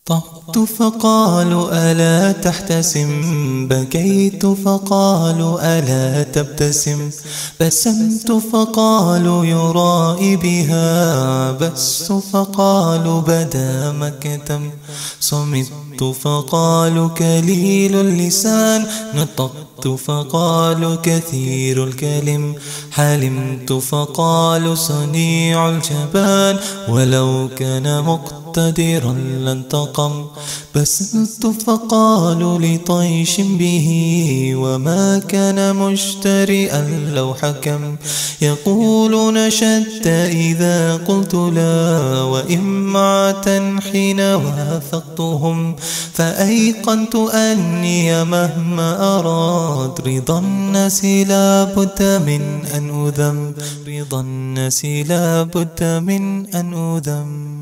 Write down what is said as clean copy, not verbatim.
طهت فقالوا ألا تحتسم، بكيت فقالوا ألا تبتسم، بسمت فقالوا يرائي بها، بس فقالوا بدا مكتم، صمت فقالوا كليل اللسان، نطقت فقالوا كثير الكلم، حلمت فقالوا صنيع الجبان، ولو كان مقتدرا لانتقم، بسلت فقالوا لطيش به، وما كان مجترئا لو حكم، يقولون شتى إذا قلت لا، وإمعة حين واثقتهم، فأيقنت أني مهما أراد رضا الناس لا بد من أن أذم، رضا الناس لا بد من أن أذم.